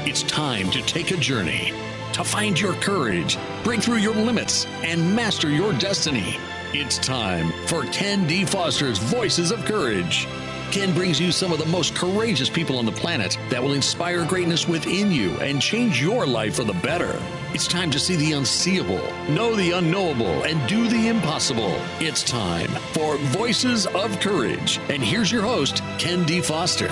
It's time to take a journey, to find your courage, break through your limits, and master your destiny. It's time for Ken D. Foster's Voices of Courage. Ken brings you some of the most courageous people on the planet that will inspire greatness within you and change your life for the better. It's time to see the unseeable, know the unknowable, and do the impossible. It's time for Voices of Courage. And here's your host, Ken D. Foster.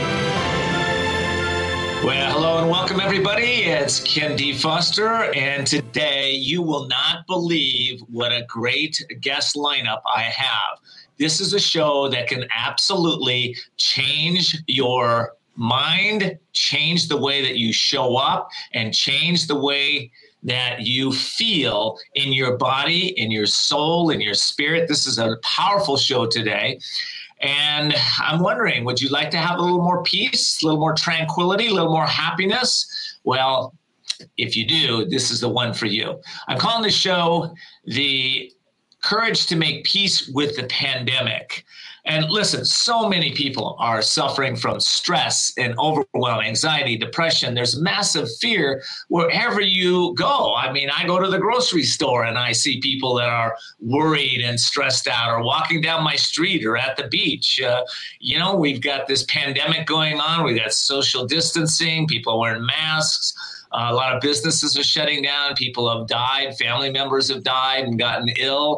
Well, hello and welcome, everybody. It's Ken D. Foster, and today you will not believe what a great guest lineup I have. This is a show that can absolutely change your mind, change the way that you show up, and change the way that you feel in your body, in your soul, in your spirit. This is a powerful show today. And I'm wondering, would you like to have a little more peace, a little more tranquility, a little more happiness? Well, if you do, this is the one for you. I'm calling the show The Courage to Make Peace with the Pandemic. And listen, so many people are suffering from stress and overwhelm, anxiety, depression. There's massive fear wherever you go. I mean, I go to the grocery store and I see people that are worried and stressed out, or walking down my street or at the beach. We've got this pandemic going on. We've got social distancing. People are wearing masks. A lot of businesses are shutting down. People have died. Family members have died and gotten ill.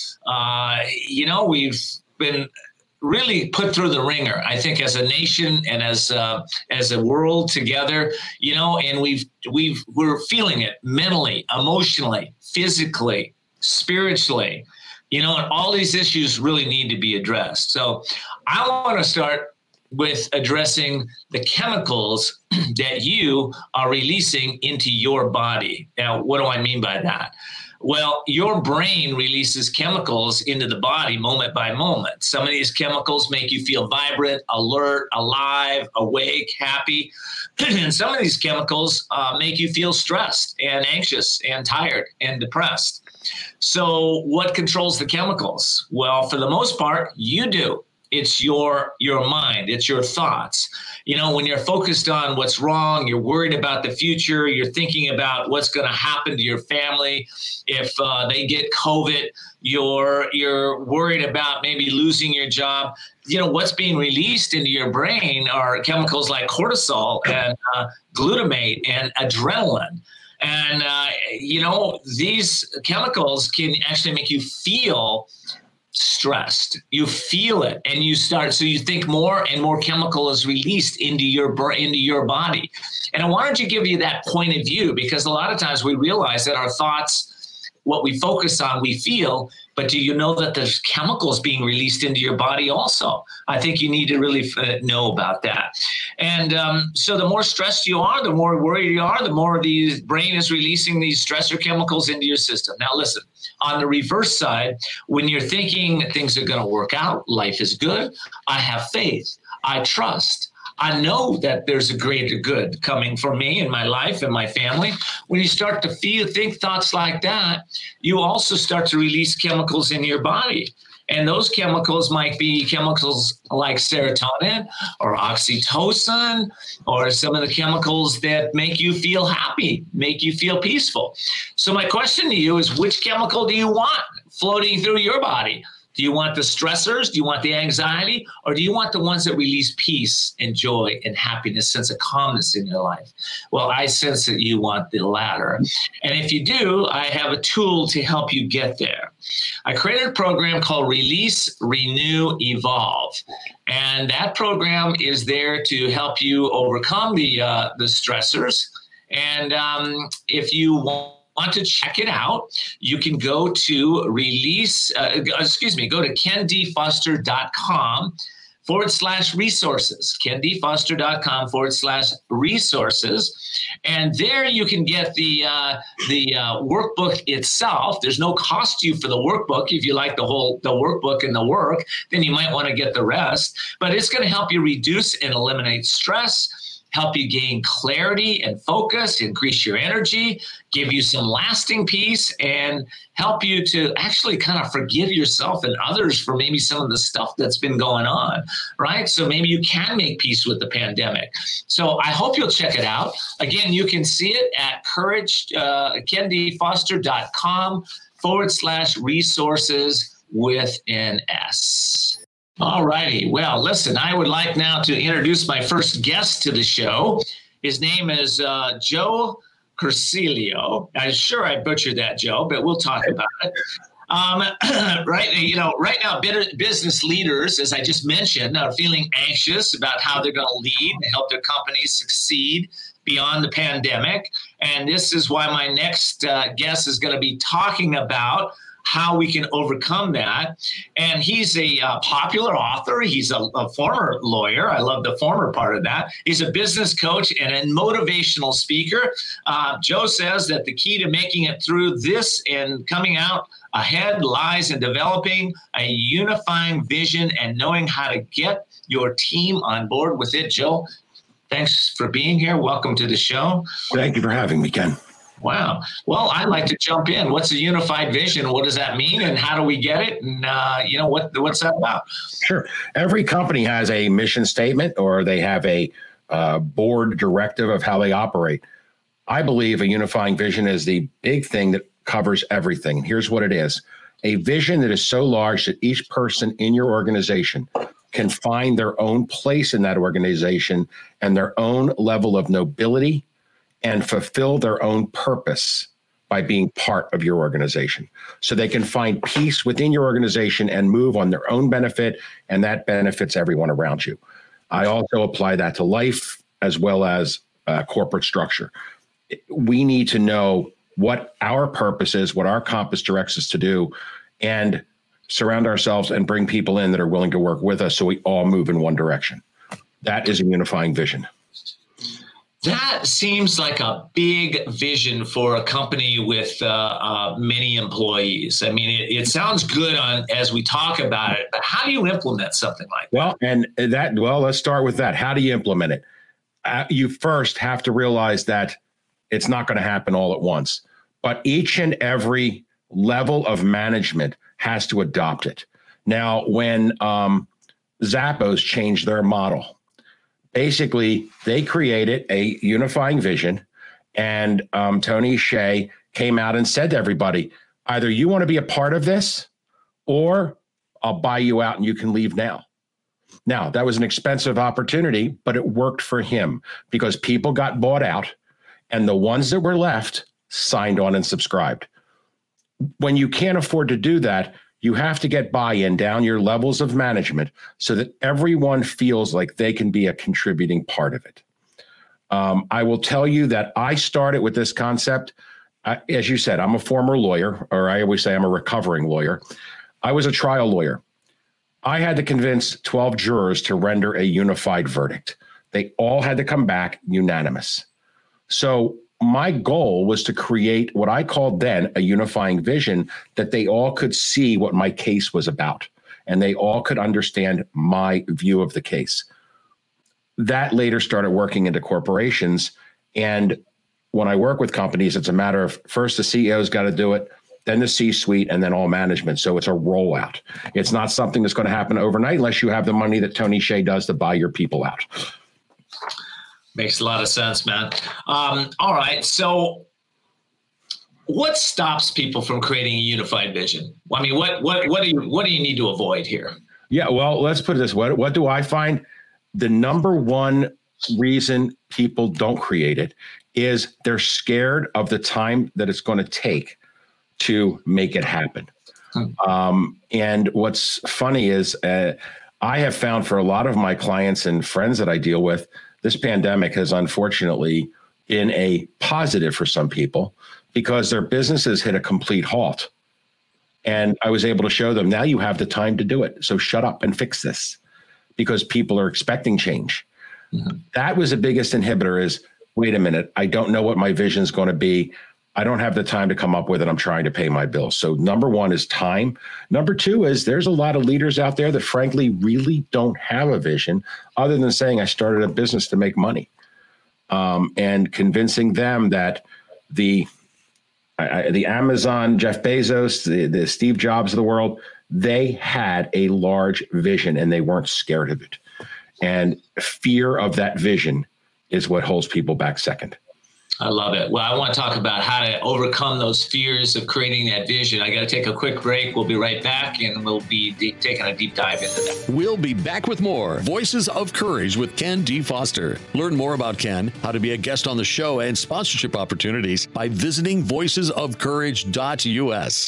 We've been really put through the ringer, I think, as a nation and as a world together, and we're feeling it mentally, emotionally, physically, spiritually, and all these issues really need to be addressed. So I want to start with addressing the chemicals that you are releasing into your body. Now, what do I mean by that? Well, your brain releases chemicals into the body moment by moment. Some of these chemicals make you feel vibrant, alert, alive, awake, happy. And some of these chemicals make you feel stressed and anxious and tired and depressed. So what controls the chemicals? Well, for the most part, you do. It's your mind. It's your thoughts. When you're focused on what's wrong, you're worried about the future, you're thinking about what's going to happen to your family if they get COVID, you're worried about maybe losing your job. What's being released into your brain are chemicals like cortisol and glutamate and adrenaline. And, these chemicals can actually make you feel stressed. You feel it, and so you think more and more chemical is released into your body. And I wanted to give you that point of view, because a lot of times we realize that our thoughts, what we focus on, we feel, but do you know that there's chemicals being released into your body also? I think you need to really know about that. And so the more stressed you are, the more worried you are, the more the brain is releasing these stressor chemicals into your system. Now, listen, on the reverse side, when you're thinking things are going to work out, life is good, I have faith, I trust, I know that there's a greater good coming for me and my life and my family. When you start to think thoughts like that, you also start to release chemicals in your body. And those chemicals might be chemicals like serotonin or oxytocin, or some of the chemicals that make you feel happy, make you feel peaceful. So my question to you is, which chemical do you want floating through your body? Do you want the stressors? Do you want the anxiety? Or do you want the ones that release peace and joy and happiness, sense of calmness in your life? Well, I sense that you want the latter. And if you do, I have a tool to help you get there. I created a program called Release, Renew, Evolve. And that program is there to help you overcome the stressors. And if you want to check it out, you can go to go to kendfoster.com/resources, kendfoster.com/resources. And there you can get the workbook itself. There's no cost to you for the workbook. If you like the workbook and the work, then you might want to get the rest. But it's going to help you reduce and eliminate stress. help you gain clarity and focus, increase your energy, give you some lasting peace, and help you to actually kind of forgive yourself and others for maybe some of the stuff that's been going on, right? So maybe you can make peace with the pandemic. So I hope you'll check it out. Again, you can see it at KenDFoster.com/resources with an S. All righty. Well, listen, I would like now to introduce my first guest to the show. His name is Joe Cursilio. I'm sure I butchered that, Joe, but we'll talk about it. Right now, business leaders, as I just mentioned, are feeling anxious about how they're going to lead and help their companies succeed beyond the pandemic. And this is why my next guest is going to be talking about how we can overcome that. And he's a popular author. He's a former lawyer. I love the former part of that. He's a business coach and a motivational speaker. Joe says that the key to making it through this and coming out ahead lies in developing a unifying vision and knowing how to get your team on board with it. Joe, thanks for being here. Welcome to the show. Thank you for having me, Ken. Wow. Well, I'd like to jump in. What's a unified vision? What does that mean? And how do we get it? And, what's that about? Sure. Every company has a mission statement or they have a board directive of how they operate. I believe a unifying vision is the big thing that covers everything. Here's what it is. A vision that is so large that each person in your organization can find their own place in that organization and their own level of nobility and fulfill their own purpose by being part of your organization. So they can find peace within your organization and move on their own benefit, and that benefits everyone around you. I also apply that to life as well as corporate structure. We need to know what our purpose is, what our compass directs us to do, and surround ourselves and bring people in that are willing to work with us so we all move in one direction. That is a unifying vision. That seems like a big vision for a company with many employees. I mean, it sounds good as we talk about it, but how do you implement something like that? Let's start with that. How do you implement it? You first have to realize that it's not going to happen all at once, but each and every level of management has to adopt it. Now, when Zappos changed their model, basically, they created a unifying vision, and Tony Hsieh came out and said to everybody, either you want to be a part of this, or I'll buy you out and you can leave now. Now, that was an expensive opportunity, but it worked for him because people got bought out, and the ones that were left signed on and subscribed. When you can't afford to do that, you have to get buy-in down your levels of management so that everyone feels like they can be a contributing part of it. I will tell you that I started with this concept. As you said, I'm a former lawyer, or I always say I'm a recovering lawyer. I was a trial lawyer. I had to convince 12 jurors to render a unified verdict. They all had to come back unanimous. So my goal was to create what I called then a unifying vision, that they all could see what my case was about and they all could understand my view of the case. That later started working into corporations. And when I work with companies, it's a matter of first the CEO's got to do it, then the C-suite, and then all management. So it's a rollout. It's not something that's going to happen overnight unless you have the money that Tony Hsieh does to buy your people out. Makes a lot of sense, man. All right. So what stops people from creating a unified vision? I mean, what do you need to avoid here? Yeah, well, let's put it this way. What do I find? The number one reason people don't create it is they're scared of the time that it's going to take to make it happen. And what's funny is I have found for a lot of my clients and friends that I deal with, this pandemic has unfortunately been a positive for some people because their businesses hit a complete halt. And I was able to show them, now you have the time to do it. So shut up and fix this, because people are expecting change. Mm-hmm. That was the biggest inhibitor is, wait a minute, I don't know what my vision is going to be. I don't have the time to come up with it. I'm trying to pay my bills. So number one is time. Number two is there's a lot of leaders out there that frankly really don't have a vision other than saying I started a business to make money. and convincing them that the Amazon, Jeff Bezos, the Steve Jobs of the world, they had a large vision and they weren't scared of it. And fear of that vision is what holds people back second. I love it. Well, I want to talk about how to overcome those fears of creating that vision. I got to take a quick break. We'll be right back, and we'll be taking a deep dive into that. We'll be back with more Voices of Courage with Ken D. Foster. Learn more about Ken, how to be a guest on the show, and sponsorship opportunities by visiting voicesofcourage.us.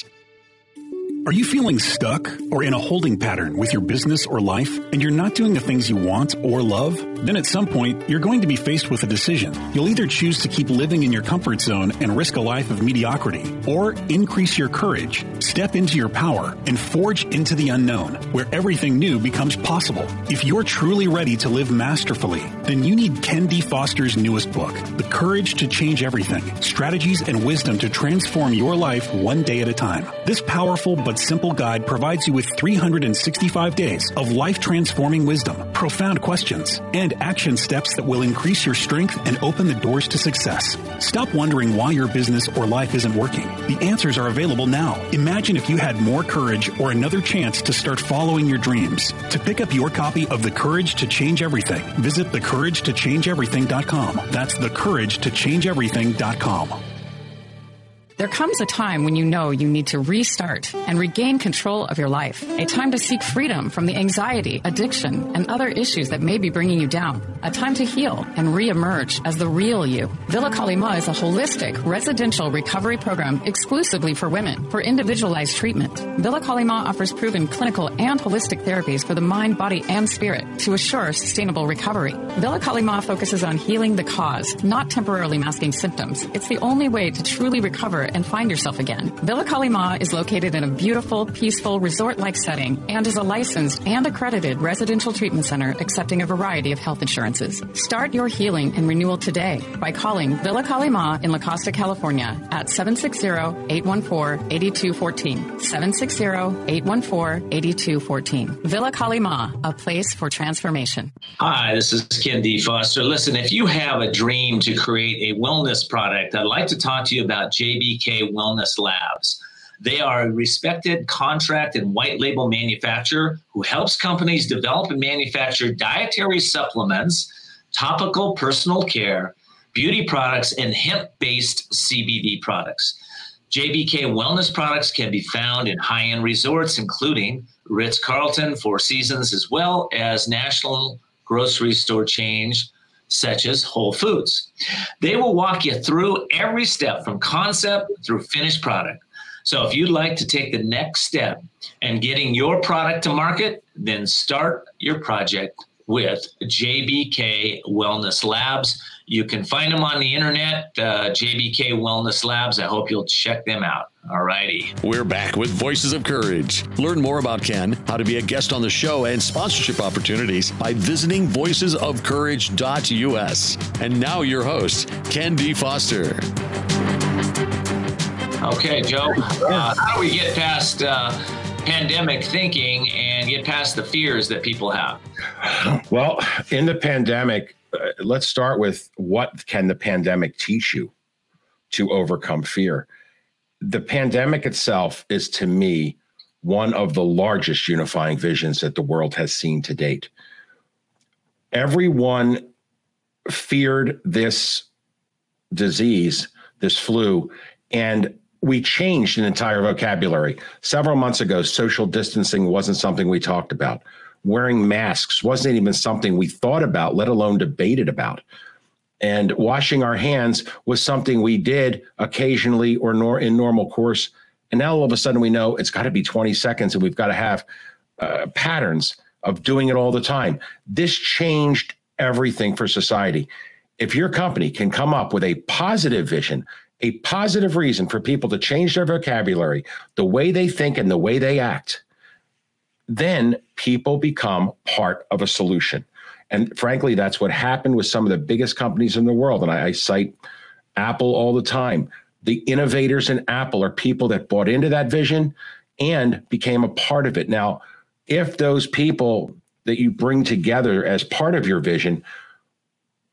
Are you feeling stuck or in a holding pattern with your business or life, and you're not doing the things you want or love? Then at some point, you're going to be faced with a decision. You'll either choose to keep living in your comfort zone and risk a life of mediocrity, or increase your courage, step into your power, and forge into the unknown, where everything new becomes possible. If you're truly ready to live masterfully, then you need Ken D. Foster's newest book, The Courage to Change Everything, Strategies and Wisdom to Transform Your Life One Day at a Time. This powerful but simple guide provides you with 365 days of life-transforming wisdom, profound questions, and action steps that will increase your strength and open the doors to success. Stop wondering why your business or life isn't working. The answers are available now. Imagine if you had more courage or another chance to start following your dreams. To pick up your copy of The Courage to Change Everything, visit thecouragetochangeeverything.com. That's thecouragetochangeeverything.com. There comes a time when you know you need to restart and regain control of your life. A time to seek freedom from the anxiety, addiction, and other issues that may be bringing you down. A time to heal and reemerge as the real you. Villa Kali Ma is a holistic residential recovery program exclusively for women for individualized treatment. Villa Kali Ma offers proven clinical and holistic therapies for the mind, body, and spirit to assure sustainable recovery. Villa Kali Ma focuses on healing the cause, not temporarily masking symptoms. It's the only way to truly recover and find yourself again. Villa Kali Ma is located in a beautiful, peaceful, resort-like setting and is a licensed and accredited residential treatment center accepting a variety of health insurances. Start your healing and renewal today by calling Villa Kali Ma in La Costa, California at 760-814-8214. 760-814-8214. Villa Kali Ma, a place for transformation. Hi, this is Ken D. Foster. Listen, if you have a dream to create a wellness product, I'd like to talk to you about JBK Wellness Labs. They are a respected contract and white label manufacturer who helps companies develop and manufacture dietary supplements, topical personal care, beauty products, and hemp-based CBD products. JBK Wellness products can be found in high-end resorts, including Ritz-Carlton, Four Seasons, as well as national grocery store chains such as Whole Foods. They will walk you through every step from concept through finished product. So if you'd like to take the next step and getting your product to market, then start your project with JBK Wellness Labs. You can find them on the internet, JBK Wellness Labs. I hope you'll check them out. All righty. We're back with Voices of Courage. Learn more about Ken, how to be a guest on the show, and sponsorship opportunities by visiting voicesofcourage.us. And now your host, Ken D. Foster. Okay, Joe, how do we get past pandemic thinking and get past the fears that people have? Well, in the pandemic, let's start with what can the pandemic teach you to overcome fear? The pandemic itself is, to me, one of the largest unifying visions that the world has seen to date. Everyone feared this disease, this flu, and we changed an entire vocabulary. Several months ago, social distancing wasn't something we talked about. Wearing masks wasn't even something we thought about, let alone debated about. And washing our hands was something we did occasionally or in normal course. And now all of a sudden we know it's got to be 20 seconds and we've got to have patterns of doing it all the time. This changed everything for society. If your company can come up with a positive vision, a positive reason for people to change their vocabulary, the way they think and the way they act, then people become part of a solution. And frankly, that's what happened with some of the biggest companies in the world. And I cite Apple all the time. The innovators in Apple are people that bought into that vision and became a part of it. Now, if those people that you bring together as part of your vision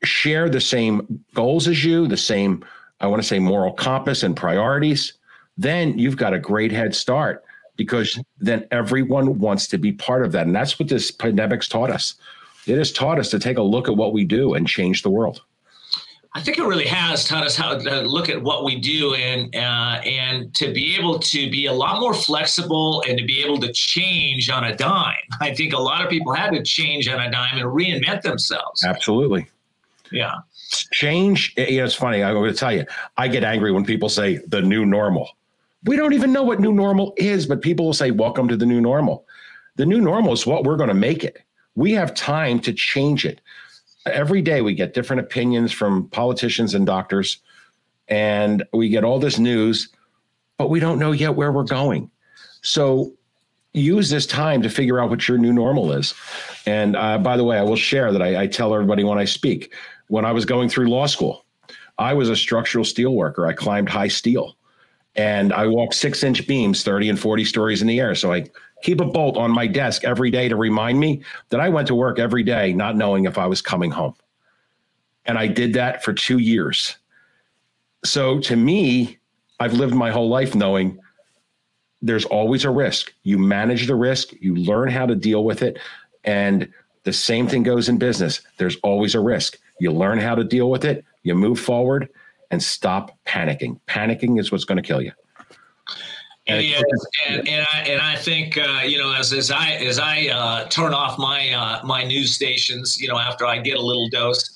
share the same goals as you, the same, I want to say, moral compass and priorities, then you've got a great head start, because then everyone wants to be part of that. And that's what this pandemic's taught us. It has taught us to take a look at what we do and change the world. I think it really has taught us how to look at what we do and to be able to be a lot more flexible and to be able to change on a dime. I think a lot of people had to change on a dime and reinvent themselves. Absolutely. Yeah. Change. It's funny. I'm going to tell you, I get angry when people say the new normal. We don't even know what new normal is, but people will say, welcome to the new normal. The new normal is what we're going to make it. We have time to change it. Every day we get different opinions from politicians and doctors, and we get all this news, but we don't know yet where we're going. So use this time to figure out what your new normal is. And by the way, I will share that I tell everybody when I speak, when I was going through law school, I was a structural steel worker. I climbed high steel, and I walked 6-inch beams, 30 and 40 stories in the air. So I keep a bolt on my desk every day to remind me that I went to work every day not knowing if I was coming home. And I did that for 2 years. So to me, I've lived my whole life knowing there's always a risk. You manage the risk, you learn how to deal with it. And the same thing goes in business. There's always a risk. You learn how to deal with it, you move forward, and stop panicking. Panicking is what's going to kill you. And I think as I turn off my news stations, after I get a little dose,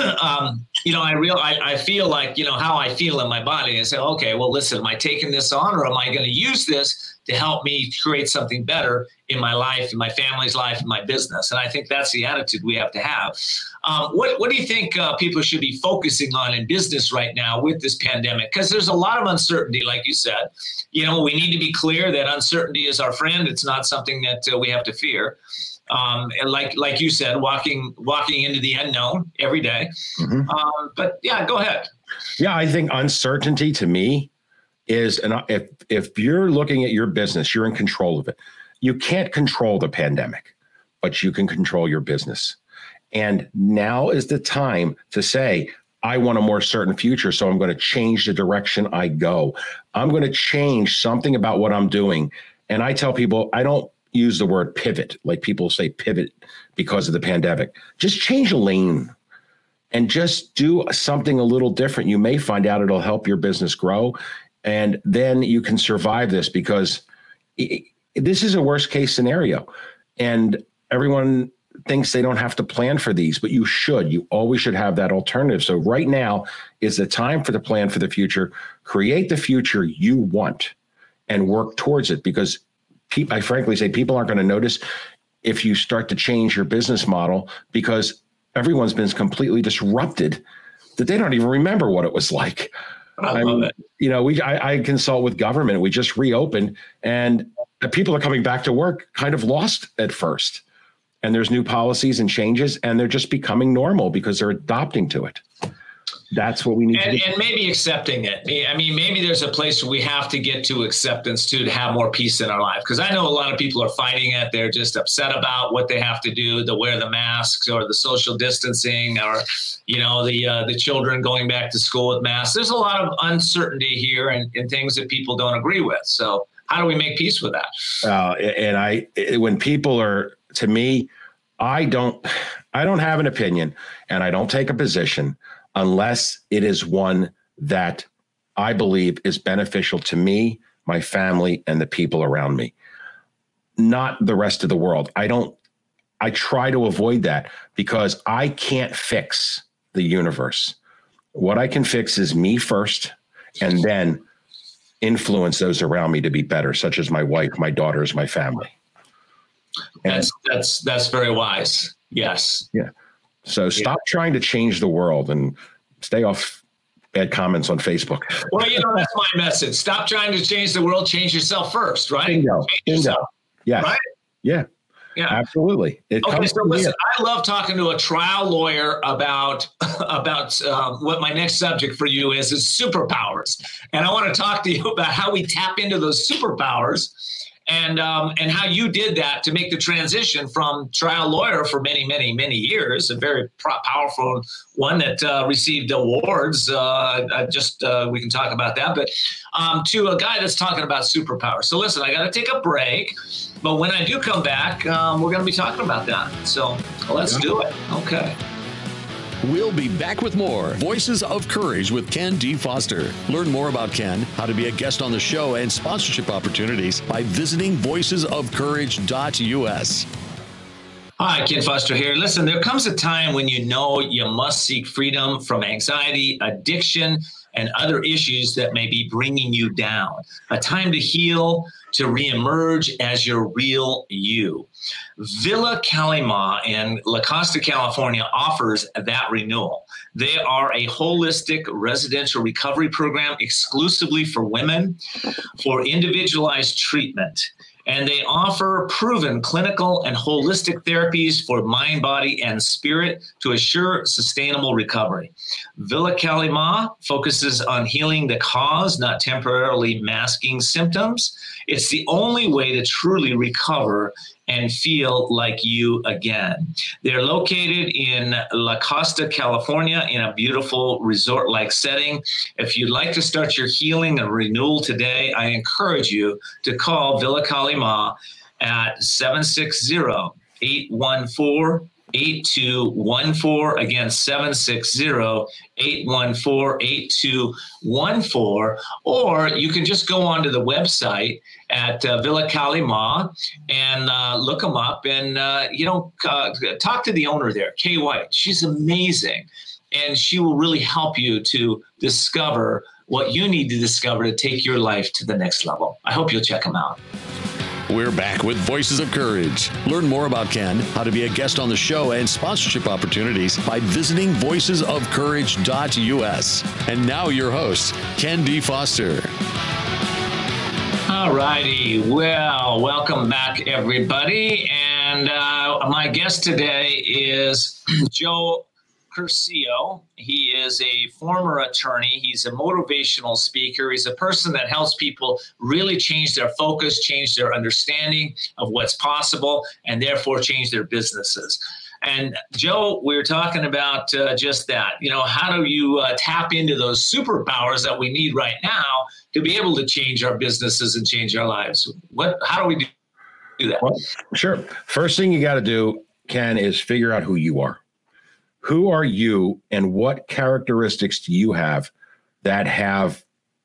I feel like how I feel in my body. I say, okay, well, listen, am I taking this on, or am I going to use this to help me create something better in my life, in my family's life, in my business? And I think that's the attitude we have to have. What do you think people should be focusing on in business right now with this pandemic? Because there's a lot of uncertainty, like you said. We need to be clear that uncertainty is our friend. It's not something that we have to fear. And like you said, walking into the unknown every day. Mm-hmm. But yeah, go ahead. Yeah, I think uncertainty to me is, and if you're looking at your business, you're in control of it. You can't control the pandemic, but you can control your business. And now is the time to say, I want a more certain future, so I'm going to change the direction I go. I'm going to change something about what I'm doing. And I tell people, I don't use the word pivot, like people say pivot because of the pandemic. Just change a lane and just do something a little different. You may find out it'll help your business grow. And then you can survive this, because this is a worst case scenario. And everyone thinks they don't have to plan for these, but you should. You always should have that alternative. So right now is the time for the plan for the future. Create the future you want and work towards it, because I frankly say people aren't going to notice if you start to change your business model, because everyone's been completely disrupted that they don't even remember what it was like. I love it. I consult with government. We just reopened, and the people are coming back to work kind of lost at first. And there's new policies and changes, and they're just becoming normal because they're adopting to it. That's what we need to do. And maybe accepting it. I mean, maybe there's a place where we have to get to acceptance to have more peace in our life. Because I know a lot of people are fighting it. They're just upset about what they have to do, to wear the masks or the social distancing, or, the children going back to school with masks. There's a lot of uncertainty here and things that people don't agree with. So how do we make peace with that? When people are, to me, I don't have an opinion, and I don't take a position unless it is one that I believe is beneficial to me, my family, and the people around me, not the rest of the world. I try to avoid that, because I can't fix the universe. What I can fix is me first, and then influence those around me to be better, such as my wife, my daughters, my family. That's very wise. Yes. Yeah. So stop trying to change the world and stay off bad comments on Facebook. Well, that's my message. Stop trying to change the world. Change yourself first, right? Bingo. Yeah. Right? Yeah. Yeah. Absolutely. So listen, I love talking to a trial lawyer about what my next subject for you is superpowers. And I want to talk to you about how we tap into those superpowers and how you did that to make the transition from trial lawyer for many, many, many years, a very powerful one that received awards. We can talk about that, but to a guy that's talking about superpower. So listen, I got to take a break, but when I do come back, we're going to be talking about that. So let's do it. Okay. We'll be back with more Voices of Courage with Ken D. Foster. Learn more about Ken, how to be a guest on the show, and sponsorship opportunities by visiting voicesofcourage.us. Hi, Ken Foster here. Listen, there comes a time when you know you must seek freedom from anxiety, addiction, and other issues that may be bringing you down. A time to heal, to reemerge as your real you. Villa Kalima in La Costa, California offers that renewal. They are a holistic residential recovery program exclusively for women for individualized treatment. And they offer proven clinical and holistic therapies for mind, body, and spirit to assure sustainable recovery. Villa Kalima focuses on healing the cause, not temporarily masking symptoms. It's the only way to truly recover and feel like you again. They're located in La Costa, California, in a beautiful resort-like setting. If you'd like to start your healing and renewal today, I encourage you to call Villa Kalima at 760-814-8214. Again, 760-814-8214. Or you can just go onto the website at Villa Kalima and look them up and, talk to the owner there, Kay White. She's amazing. And she will really help you to discover what you need to discover to take your life to the next level. I hope you'll check them out. We're back with Voices of Courage. Learn more about Ken, how to be a guest on the show, and sponsorship opportunities by visiting voicesofcourage.us. And now your host, Ken D. Foster. All righty. Well, welcome back, everybody. And my guest today is Joe Curcio. He is a former attorney. He's a motivational speaker. He's a person that helps people really change their focus, change their understanding of what's possible, and therefore change their businesses. And Joe, we were talking about just that. How do you tap into those superpowers that we need right now to be able to change our businesses and change our lives? How do we do that? Well, sure. First thing you got to do, Ken, is figure out who you are. Who are you and what characteristics do you have that have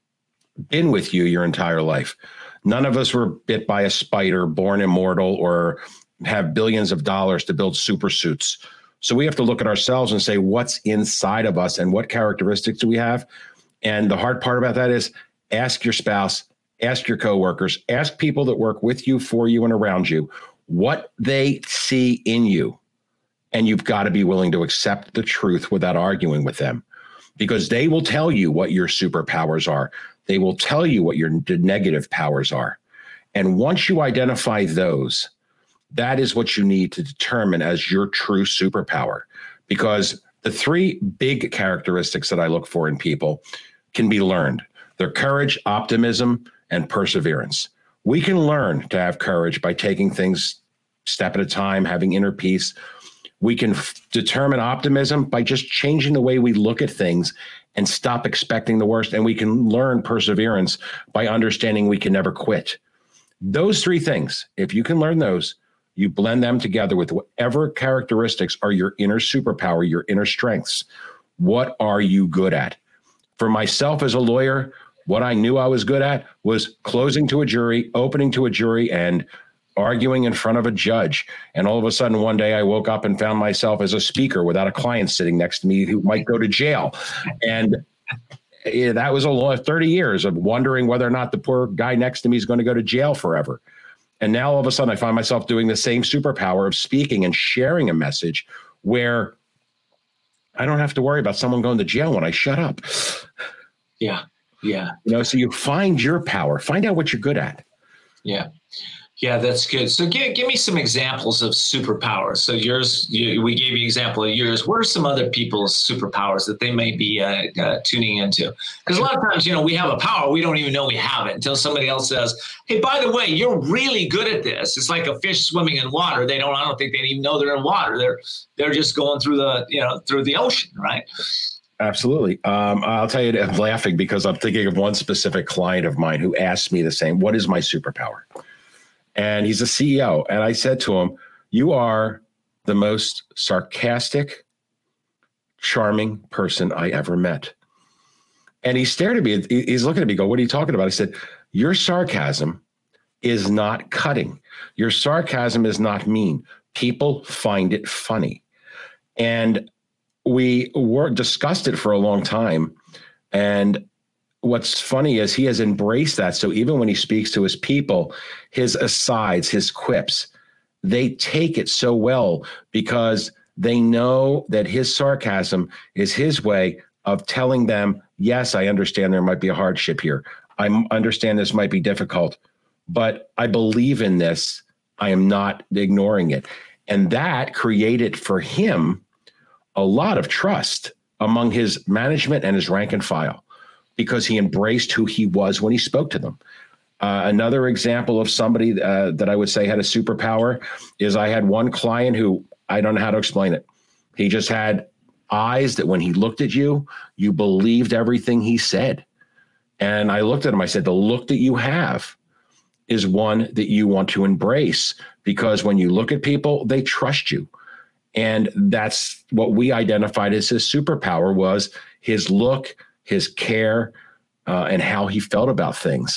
been with you your entire life? None of us were bit by a spider, born immortal, or have billions of dollars to build super suits. So we have to look at ourselves and say, what's inside of us and what characteristics do we have? And the hard part about that is ask your spouse, ask your coworkers, ask people that work with you, for you, and around you, what they see in you. And you've got to be willing to accept the truth without arguing with them, because they will tell you what your superpowers are. They will tell you what your negative powers are. And once you identify those, that is what you need to determine as your true superpower. Because the three big characteristics that I look for in people can be learned. They're courage, optimism, and perseverance. We can learn to have courage by taking things step at a time, having inner peace. We can determine optimism by just changing the way we look at things and stop expecting the worst. And we can learn perseverance by understanding we can never quit. Those three things, if you can learn those, you blend them together with whatever characteristics are your inner superpower, your inner strengths. What are you good at? For myself as a lawyer, what I knew I was good at was closing to a jury, opening to a jury, and arguing in front of a judge. And all of a sudden, one day I woke up and found myself as a speaker without a client sitting next to me who might go to jail. And that was 30 years of wondering whether or not the poor guy next to me is going to go to jail forever. And now all of a sudden I find myself doing the same superpower of speaking and sharing a message where I don't have to worry about someone going to jail when I shut up. Yeah. So you find your power, find out what you're good at. Yeah. Yeah, that's good. So give me some examples of superpowers. So we gave you an example of yours. What are some other people's superpowers that they may be tuning into? Because a lot of times, we have a power, we don't even know we have it until somebody else says, hey, by the way, you're really good at this. It's like a fish swimming in water. I don't think they even know they're in water. They're just going through the ocean, right? Absolutely. I'll tell you, I'm laughing because I'm thinking of one specific client of mine who asked me the same, what is my superpower? And he's a CEO. And I said to him, you are the most sarcastic, charming person I ever met. And he stared at me. He's looking at me, go, what are you talking about? I said, your sarcasm is not cutting. Your sarcasm is not mean. People find it funny. And we discussed it for a long time. And what's funny is he has embraced that. So even when he speaks to his people, his asides, his quips, they take it so well because they know that his sarcasm is his way of telling them, yes, I understand there might be a hardship here. I understand this might be difficult, but I believe in this. I am not ignoring it. And that created for him a lot of trust among his management and his rank and file, because he embraced who he was when he spoke to them. Another example of somebody that I would say had a superpower is I had one client who, I don't know how to explain it. He just had eyes that when he looked at you, you believed everything he said. And I looked at him, I said, the look that you have is one that you want to embrace, because when you look at people, they trust you. And that's what we identified as his superpower, was his look, his care, and how he felt about things.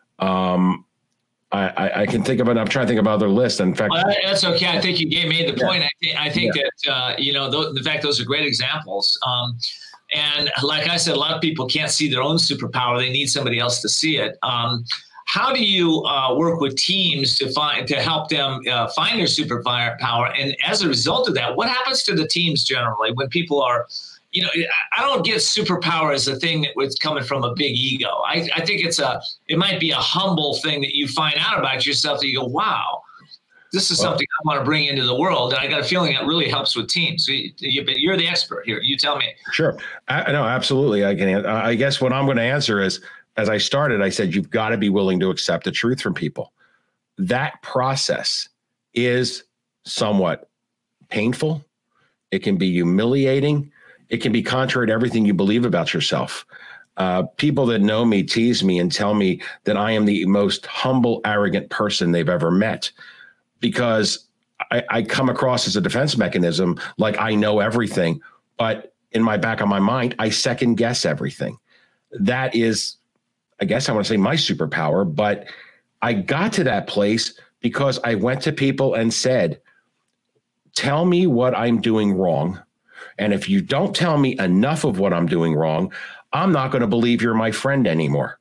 I can think of it. I'm trying to think of other lists. In fact, that's okay. I think you made the point. I think that, in fact, those are great examples. And like I said, a lot of people can't see their own superpower. They need somebody else to see it. How do you work with teams to help them find their superpower? And as a result of that, what happens to the teams generally when people are, I don't get superpower as a thing that was coming from a big ego. I think it might be a humble thing that you find out about yourself that you go, wow, this is something I want to bring into the world. And I got a feeling that really helps with teams. You're the expert here. You tell me. Sure. No, absolutely. I guess what I'm going to answer is, as I started, I said, you've got to be willing to accept the truth from people. That process is somewhat painful. It can be humiliating. It can be contrary to everything you believe about yourself. People that know me tease me and tell me that I am the most humble, arrogant person they've ever met, because I come across as a defense mechanism, like I know everything, but in my back of my mind, I second guess everything. That is, I guess I want to say, my superpower, but I got to that place because I went to people and said, tell me what I'm doing wrong. And if you don't tell me enough of what I'm doing wrong, I'm not going to believe you're my friend anymore.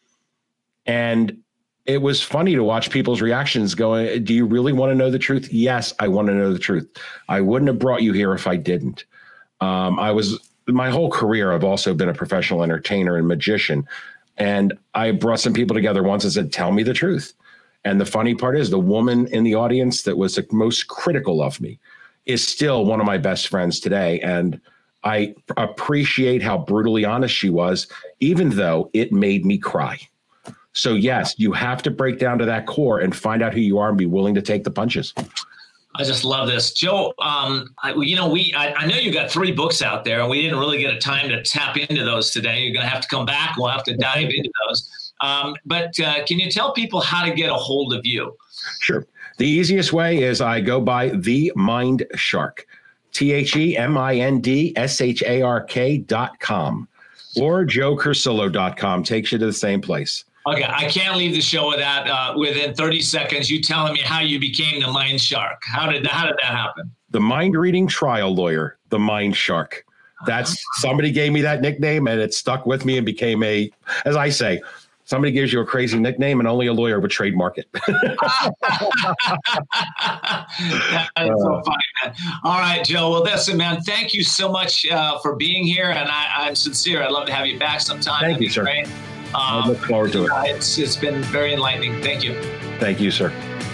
And it was funny to watch people's reactions going, do you really want to know the truth? Yes, I want to know the truth. I wouldn't have brought you here if I didn't. My whole career, I've also been a professional entertainer and magician. And I brought some people together once and said, tell me the truth. And the funny part is, the woman in the audience that was the most critical of me is still one of my best friends today. And I appreciate how brutally honest she was, even though it made me cry. So yes, you have to break down to that core and find out who you are and be willing to take the punches. I just love this. Joe, I know you got 3 books out there, and we didn't really get a time to tap into those today. You're going to have to come back. We'll have to dive into those. But can you tell people how to get a hold of you? Sure. The easiest way is I go by The Mind Shark, TheMindShark.com, or JoeCursillo.com takes you to the same place. Okay, I can't leave the show without within 30 seconds you telling me how you became the Mind Shark. How did that happen? The mind reading trial lawyer, the Mind Shark. That's somebody gave me that nickname, and it stuck with me and became as I say, somebody gives you a crazy nickname and only a lawyer would trademark it. That's so funny, man. All right, Joe. Well, listen, man, thank you so much for being here. And I'm sincere. I'd love to have you back sometime. Thank you, sir. Great. I look forward to it. It's been very enlightening. Thank you. Thank you, sir.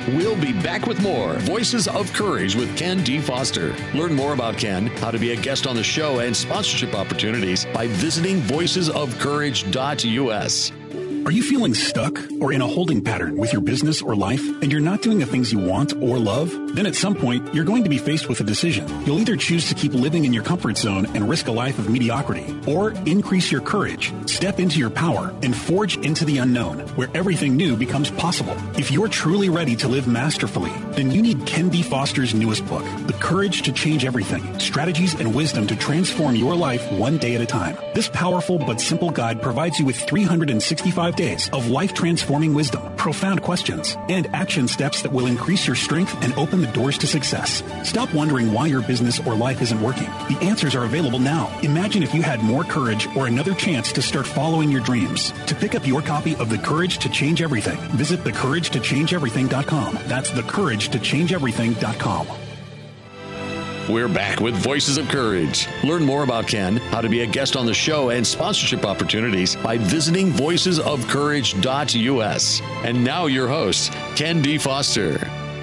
We'll be back with more Voices of Courage with Ken D. Foster. Learn more about Ken, how to be a guest on the show, and sponsorship opportunities by visiting voicesofcourage.us. Are you feeling stuck or in a holding pattern with your business or life and you're not doing the things you want or love? Then at some point, you're going to be faced with a decision. You'll either choose to keep living in your comfort zone and risk a life of mediocrity, or increase your courage, step into your power, and forge into the unknown, where everything new becomes possible. If you're truly ready to live masterfully, then you need Ken D. Foster's newest book, The Courage to Change Everything, Strategies and Wisdom to Transform Your Life One Day at a Time. This powerful but simple guide provides you with 365 days of life-transforming wisdom, profound questions, and action steps that will increase your strength and open the doors to success. Stop wondering why your business or life isn't working. The answers are available now. Imagine if you had more courage or another chance to start following your dreams. To pick up your copy of The Courage to Change Everything, visit thecouragetochangeeverything.com. That's thecouragetochangeeverything.com. We're back with Voices of Courage. Learn more about Ken, how to be a guest on the show, and sponsorship opportunities by visiting voicesofcourage.us. And now your host, Ken D. Foster.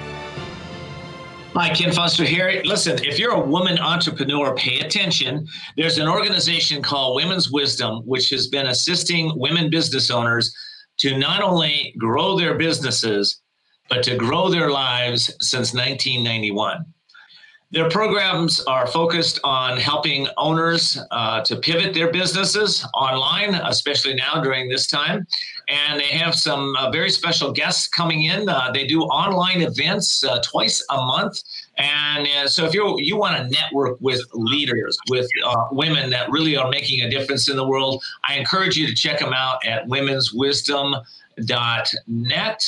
Hi, Ken Foster here. Listen, if you're a woman entrepreneur, pay attention. There's an organization called Women's Wisdom, which has been assisting women business owners to not only grow their businesses, but to grow their lives since 1991. Their programs are focused on helping owners to pivot their businesses online, especially now during this time. And they have some very special guests coming in. They do online events twice a month. And so if you want to network with leaders, with women that really are making a difference in the world, I encourage you to check them out at womenswisdom.net.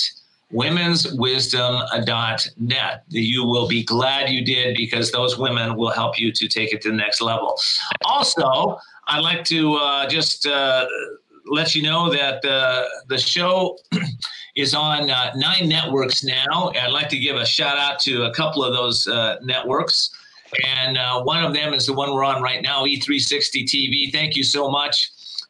womenswisdom.net. You will be glad you did, because those women will help you to take it to the next level. Also, I'd like to just let you know that the show is on 9 networks now. I'd like to give a shout out to a couple of those networks. And one of them is the one we're on right now, E360 TV. Thank you so much,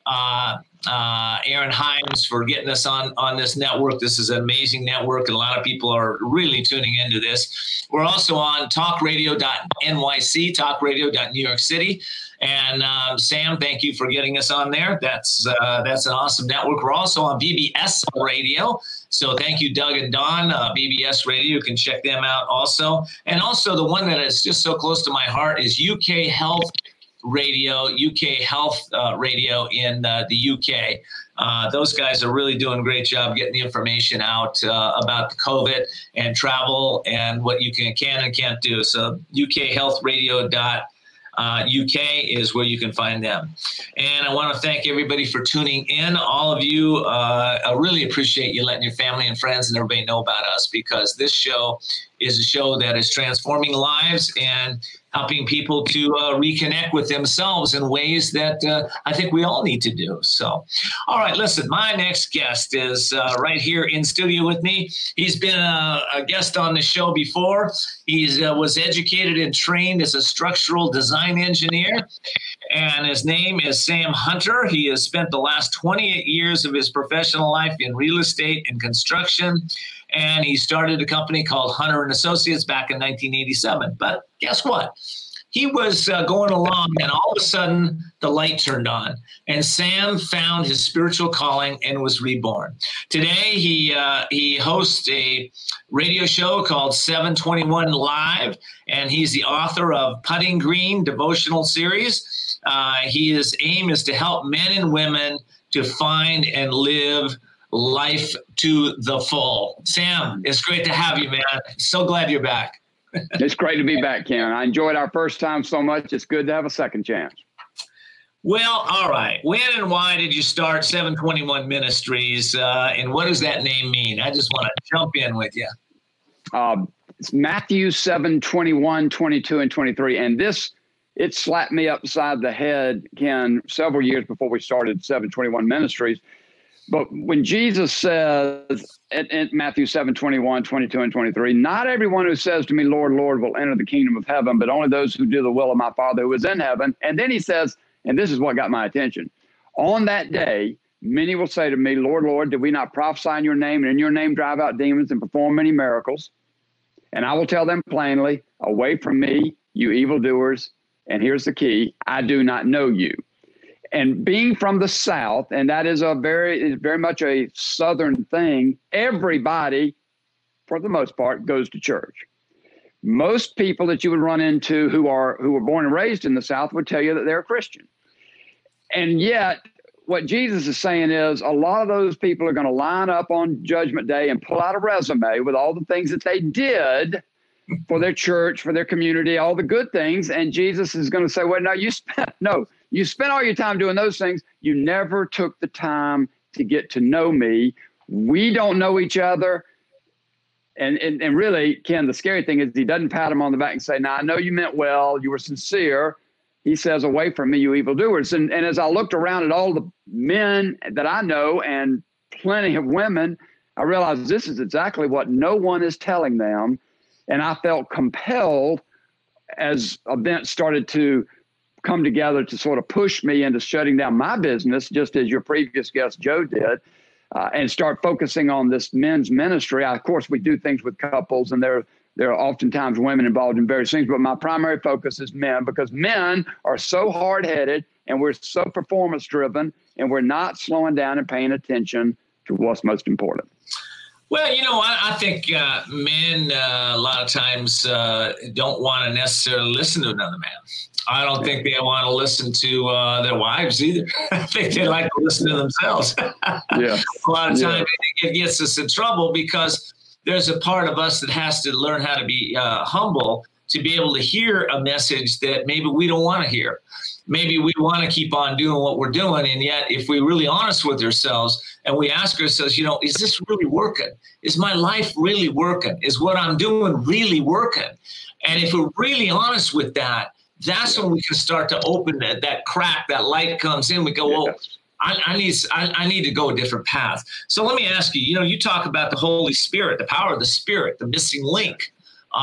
Aaron Himes, for getting us on this network. This is an amazing network, and a lot of people are really tuning into this. We're also on talkradio.nyc, talkradio.New York City. And Sam, thank you for getting us on there. That's an awesome network. We're also on BBS Radio. So thank you, Doug and Don, BBS Radio. You can check them out also. And also the one that is just so close to my heart is UK Health Radio, UK Health Radio in the UK. Those guys are really doing a great job getting the information out about the COVID and travel and what you can and can't do. So ukhealthradio.UK is where you can find them. And I want to thank everybody for tuning in. All of you, I really appreciate you letting your family and friends and everybody know about us, because this show is a show that is transforming lives and helping people to reconnect with themselves in ways that I think we all need to do. So, all right, listen, my next guest is right here in studio with me. He's been a guest on the show before. He was educated and trained as a structural design engineer, and his name is Sam Hunter. He has spent the last 28 years of his professional life in real estate and construction, and he started a company called Hunter & Associates back in 1987. But guess what? He was going along, and all of a sudden, the light turned on, and Sam found his spiritual calling and was reborn. Today, he hosts a radio show called 721 Live, and he's the author of Putting Green devotional series. His aim is to help men and women to find and live life to the full. Sam, it's great to have you, man. So glad you're back. It's great to be back, Ken. I enjoyed our first time so much. It's good to have a second chance. Well, all right. When and why did you start 721 Ministries, and what does that name mean? I just want to jump in with you. It's Matthew 7:21, 22, and 23. And it slapped me upside the head, Ken, several years before we started 721 Ministries. But when Jesus says in Matthew 7:21, 22, and 23, not everyone who says to me, Lord, Lord, will enter the kingdom of heaven, but only those who do the will of my Father who is in heaven. And then he says, and this is what got my attention, on that day, many will say to me, Lord, Lord, did we not prophesy in your name and in your name drive out demons and perform many miracles? And I will tell them plainly, away from me, you evildoers. And here's the key, I do not know you. And being from the South, and that is very much a Southern thing, everybody, for the most part, goes to church. Most people that you would run into who were born and raised in the South would tell you that they're a Christian. And yet, what Jesus is saying is a lot of those people are going to line up on Judgment Day and pull out a resume with all the things that they did for their church, for their community, all the good things. And Jesus is going to say, well, no, you spent all your time doing those things. You never took the time to get to know me. We don't know each other. And really, Ken, the scary thing is he doesn't pat him on the back and say, now, I know you meant well. You were sincere. He says, away from me, you evildoers. And as I looked around at all the men that I know and plenty of women, I realized this is exactly what no one is telling them. And I felt compelled as events started to come together to sort of push me into shutting down my business, just as your previous guest, Joe, did, and start focusing on this men's ministry. Of course, we do things with couples, and there are oftentimes women involved in various things, but my primary focus is men, because men are so hard-headed and we're so performance-driven, and we're not slowing down and paying attention to what's most important. Well, I think men a lot of times don't want to necessarily listen to another man. I don't think they want to listen to their wives either. I think they like to listen to themselves. Yeah. A lot of times it gets us in trouble because there's a part of us that has to learn how to be humble to be able to hear a message that maybe we don't want to hear. Maybe we want to keep on doing what we're doing. And yet, if we're really honest with ourselves and we ask ourselves, is this really working? Is my life really working? Is what I'm doing really working? And if we're really honest with that, that's when we can start to open that crack, that light comes in. We go, well, I need to go a different path. So let me ask you, you talk about the Holy Spirit, the power of the Spirit, the missing link.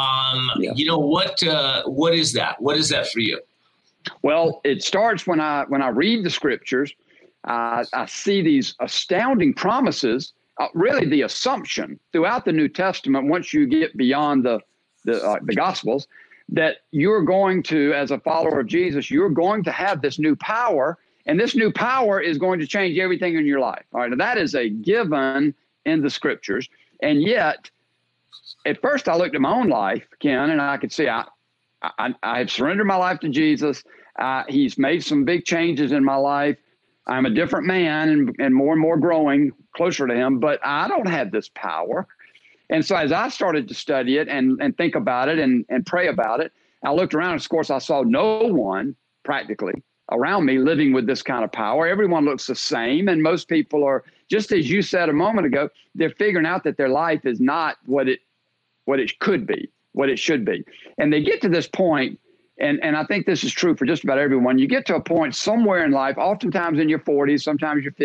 What is that? What is that for you? Well, it starts when I read the scriptures. I see these astounding promises, really the assumption throughout the New Testament, once you get beyond the Gospels, that you're going to, as a follower of Jesus, you're going to have this new power, and this new power is going to change everything in your life. All right, now that is a given in the scriptures. And yet, at first I looked at my own life, Ken, and I could see I have surrendered my life to Jesus. He's made some big changes in my life. I'm a different man and more growing closer to him, but I don't have this power. And so as I started to study it and think about it and pray about it, I looked around, and of course, I saw no one practically around me living with this kind of power. Everyone looks the same, and most people are, just as you said a moment ago, they're figuring out that their life is not what it could be, what it should be. And they get to this point, and I think this is true for just about everyone. You get to a point somewhere in life, oftentimes in your 40s, sometimes your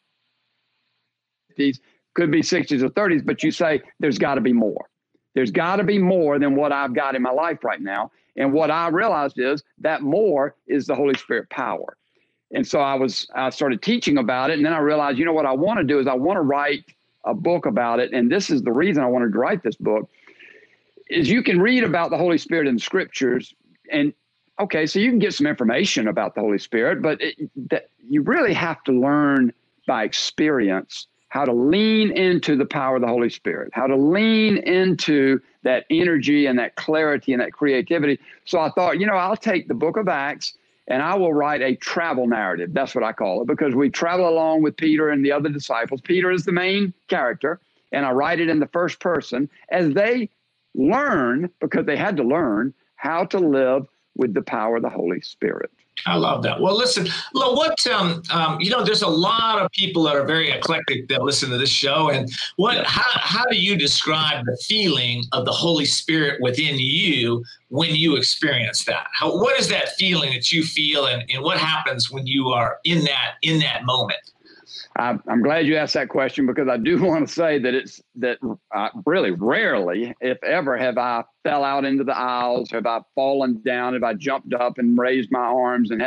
50s, could be 60s or 30s, but you say, there's got to be more. There's got to be more than what I've got in my life right now. And what I realized is that more is the Holy Spirit power. And so I started teaching about it. And then I realized, what I want to do is I want to write a book about it. And this is the reason I wanted to write this book, is you can read about the Holy Spirit in the scriptures. And okay, so you can get some information about the Holy Spirit, but you really have to learn by experience how to lean into the power of the Holy Spirit, how to lean into that energy and that clarity and that creativity. So I thought, I'll take the book of Acts and I will write a travel narrative. That's what I call it, because we travel along with Peter and the other disciples. Peter is the main character, and I write it in the first person as they learn, because they had to learn how to live with the power of the Holy Spirit. I love that. Well, listen, there's a lot of people that are very eclectic that listen to this show. And how do you describe the feeling of the Holy Spirit within you when you experience that? What is that feeling that you feel, and what happens when you are in that moment? I'm glad you asked that question, because I do want to say that really rarely, if ever, have I fell out into the aisles, have I fallen down, have I jumped up and raised my arms and had some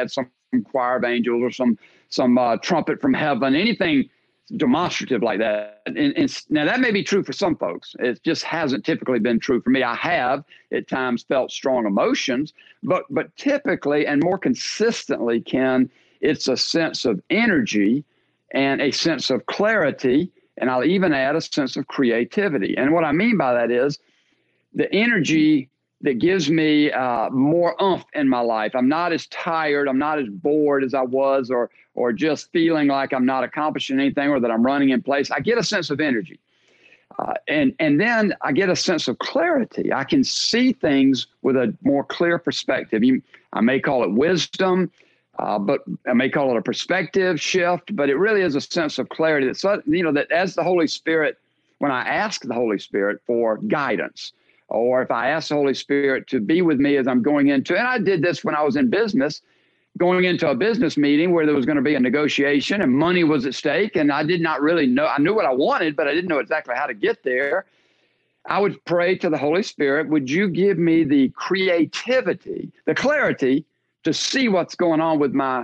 choir of angels or some trumpet from heaven, anything demonstrative like that. And now that may be true for some folks. It just hasn't typically been true for me. I have at times felt strong emotions, but typically and more consistently, Ken, it's a sense of energy and a sense of clarity. And I'll even add a sense of creativity. And what I mean by that is the energy that gives me more oomph in my life. I'm not as tired. I'm not as bored as I was, or just feeling like I'm not accomplishing anything or that I'm running in place. I get a sense of energy. And then I get a sense of clarity. I can see things with a more clear perspective. I may call it wisdom, but I may call it a perspective shift, but it really is a sense of clarity that as the Holy Spirit, when I ask the Holy Spirit for guidance, or if I ask the Holy Spirit to be with me as I'm going into, and I did this when I was in business, going into a business meeting where there was going to be a negotiation and money was at stake, and I did not really know. I knew what I wanted, but I didn't know exactly how to get there. I would pray to the Holy Spirit, would you give me the creativity, the clarity to see what's going on with my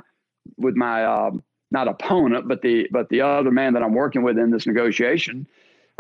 not opponent, but the other man that I'm working with in this negotiation.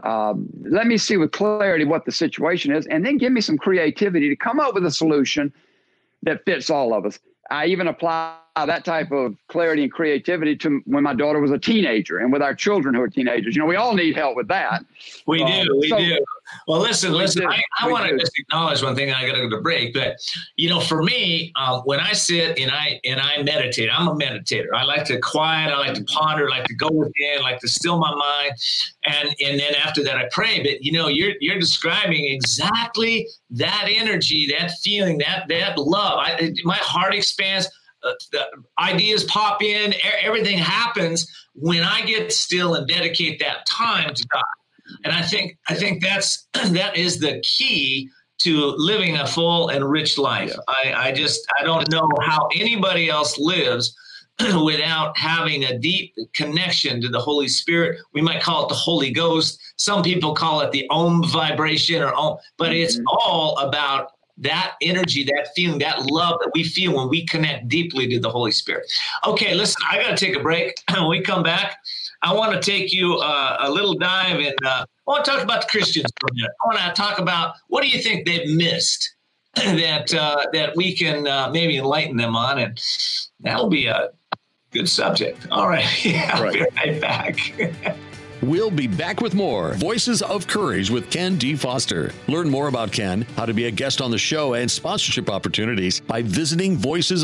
Let me see with clarity what the situation is, and then give me some creativity to come up with a solution that fits all of us. I even apply that type of clarity and creativity to when my daughter was a teenager and with our children who are teenagers. We all need help with that. We do. Well, listen. I want to just acknowledge one thing. I got to go to break, but for me, when I sit and I meditate, I'm a meditator. I like to quiet. I like to ponder. I like to go within. I like to still my mind, and then after that, I pray. But you're describing exactly that energy, that feeling, that love. My heart expands. The ideas pop in. Everything happens when I get still and dedicate that time to God. And I think that is the key to living a full and rich life. Yeah. I don't know how anybody else lives without having a deep connection to the Holy Spirit. We might call it the Holy Ghost. Some people call it the Om vibration but it's all about that energy, that feeling, that love that we feel when we connect deeply to the Holy Spirit. Okay, listen, I got to take a break. When we come back, I want to take you a little dive in. I want to talk about the Christians for a minute. I want to talk about what do you think they've missed that we can maybe enlighten them on, and that'll be a good subject. All right, I'll be right back. We'll be back with more Voices of Courage with Ken D. Foster. Learn more about Ken, how to be a guest on the show, and sponsorship opportunities by visiting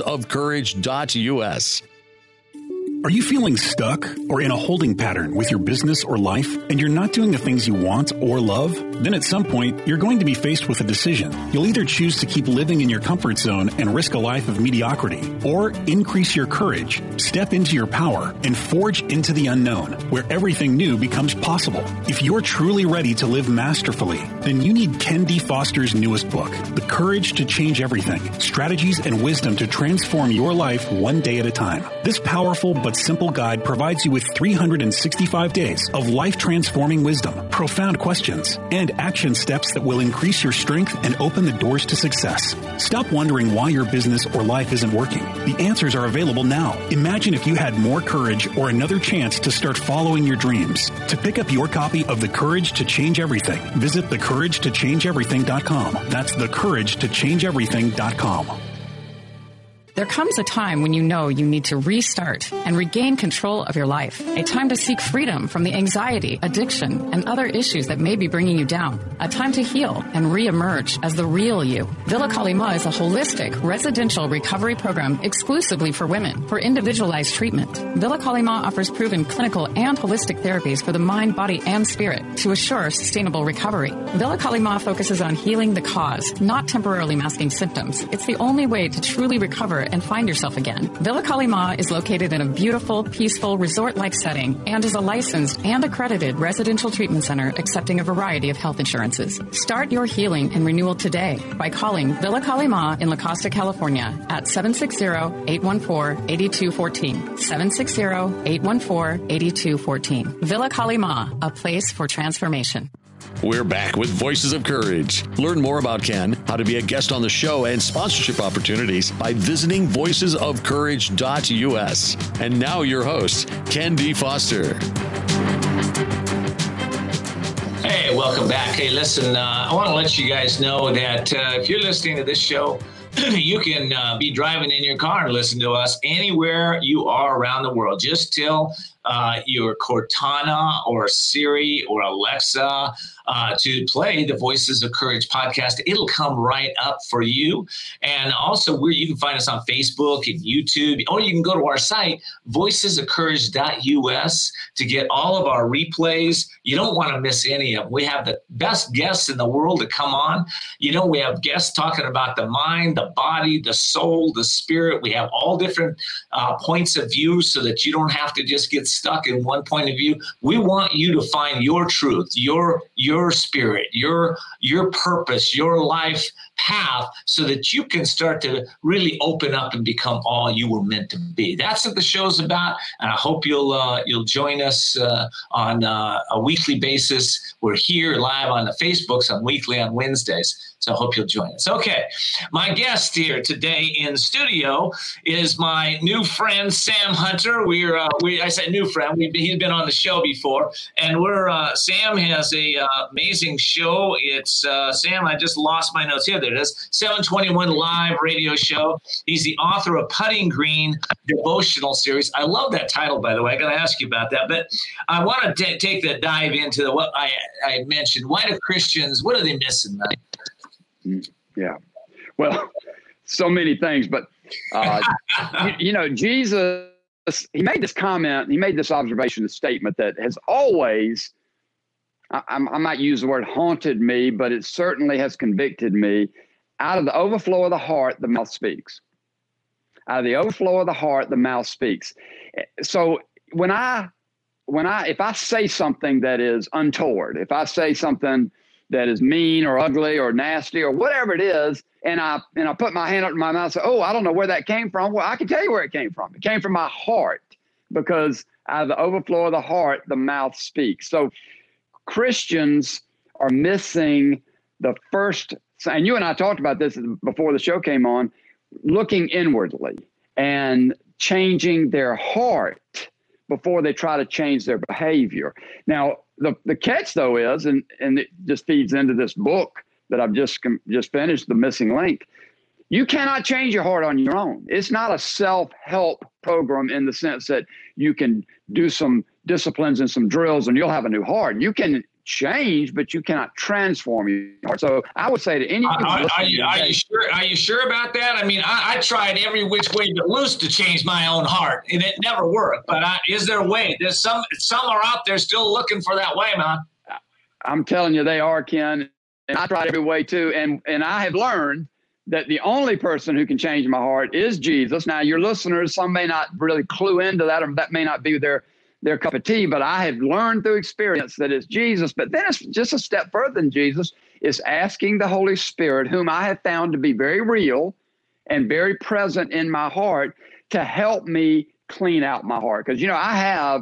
voicesofcourage.us. Are you feeling stuck or in a holding pattern with your business or life, and you're not doing the things you want or love? Then at some point, you're going to be faced with a decision. You'll either choose to keep living in your comfort zone and risk a life of mediocrity, or increase your courage, step into your power, and forge into the unknown, where everything new becomes possible. If you're truly ready to live masterfully, then you need Ken D. Foster's newest book, The Courage to Change Everything, Strategies and Wisdom to Transform Your Life One Day at a Time. This powerful but simple guide provides you with 365 days of life-transforming wisdom, profound questions, and action steps that will increase your strength and open the doors to success. Stop wondering why your business or life isn't working. The answers are available now. Imagine if you had more courage or another chance to start following your dreams. To pick up your copy of The Courage to Change Everything, visit thecouragetochangeeverything.com. That's thecouragetochangeeverything.com. There comes a time when you know you need to restart and regain control of your life. A time to seek freedom from the anxiety, addiction, and other issues that may be bringing you down. A time to heal and reemerge as the real you. Villa Kali Ma is a holistic residential recovery program exclusively for women for individualized treatment. Villa Kali Ma offers proven clinical and holistic therapies for the mind, body, and spirit to assure sustainable recovery. Villa Kali Ma focuses on healing the cause, not temporarily masking symptoms. It's the only way to truly recover and find yourself again. Villa Kali Ma is located in a beautiful, peaceful, resort-like setting and is a licensed and accredited residential treatment center accepting a variety of health insurances. Start your healing and renewal today by calling Villa Kali Ma in La Costa, California at 760-814-8214. 760-814-8214. Villa Kali Ma, a place for transformation. We're back with Voices of Courage. Learn more about Ken, how to be a guest on the show, and sponsorship opportunities by visiting voicesofcourage.us. And now your host, Ken D. Foster. Hey, welcome back. Hey, listen, I want to let you guys know that if you're listening to this show, you can be driving in your car and listen to us anywhere you are around the world. Just tell your Cortana or Siri or Alexa to play the Voices of Courage podcast. It'll come right up for you. And also, you can find us on Facebook and YouTube, or you can go to our site, voicesofcourage.us, to get all of our replays. You don't want to miss any of them. We have the best guests in the world to come on. You know, we have guests talking about the mind, the body, the soul, the spirit. We have all different points of view so that you don't have to just get stuck in one point of view. We want you to find your truth, your spirit, your purpose, your life path, so that you can start to really open up and become all you were meant to be. That's what the show's about, and I hope you'll join us on a weekly basis. We're here live on the Facebooks on weekly on Wednesdays. So I hope you'll join us. Okay, my guest here today in studio is my new friend, Sam Hunter. I said new friend. He's been on the show before, and Sam has a amazing show. It's Sam. I just lost my notes here. There it is. 721 Live radio show. He's the author of Putting Green devotional series. I love that title, by the way. I got to ask you about that, but I want to take the dive into what I mentioned. Why do Christians? What are they missing, man? Yeah. Well, so many things, but, Jesus, he made this comment, he made this observation, this statement that has always, I might use the word haunted me, but it certainly has convicted me. Out of the overflow of the heart, the mouth speaks. Out of the overflow of the heart, the mouth speaks. So if I say something that is untoward, if I say something that is mean or ugly or nasty or whatever it is, and I put my hand up to my mouth and say, oh, I don't know where that came from. Well, I can tell you where it came from. It came from my heart, because out of the overflow of the heart, the mouth speaks. So Christians are missing the first, and you and I talked about this before the show came on, looking inwardly and changing their heart before they try to change their behavior. Now, the catch, though, is, and it just feeds into this book that I've just finished, The Missing Link, you cannot change your heart on your own. It's not a self-help program in the sense that you can do some disciplines and some drills and you'll have a new heart. You can change, but you cannot transform your heart. So I would say to anyone, are you sure about that? I mean, I tried every which way but loose to change my own heart, and it never worked. But is there a way? There's some are out there still looking for that way, man. I'm telling you, they are, Ken. And I tried every way too, and I have learned that the only person who can change my heart is Jesus. Now, your listeners, some may not really clue into that, or that may not be their cup of tea, but I have learned through experience that it's Jesus. But then it's just a step further than Jesus. It's asking the Holy Spirit, whom I have found to be very real and very present in my heart, to help me clean out my heart. Because, I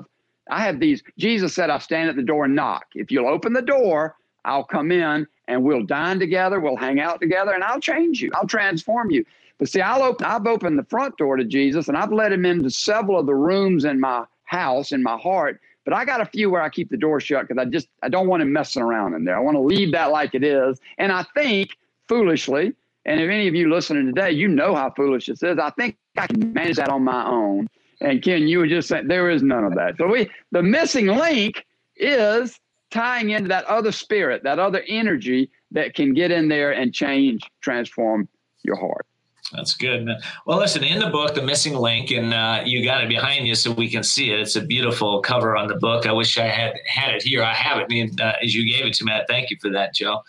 have these, Jesus said, I stand at the door and knock. If you'll open the door, I'll come in and we'll dine together, we'll hang out together, and I'll change you. I'll transform you. But see, I've opened the front door to Jesus, and I've let him into several of the rooms in my house, in my heart, but I got a few where I keep the door shut because I don't want him messing around in there. I want to leave that like it is. And I think foolishly, and if any of you listening today, you know how foolish this is, I think I can manage that on my own. And Ken, you were just saying there is none of that. So the missing link is tying into that other spirit, that other energy that can get in there and transform your heart. That's good, man. Well, listen, in the book, The Missing Link, and you got it behind you so we can see it. It's a beautiful cover on the book. I wish I had it here. I have it as you gave it to me. Thank you for that, Joe.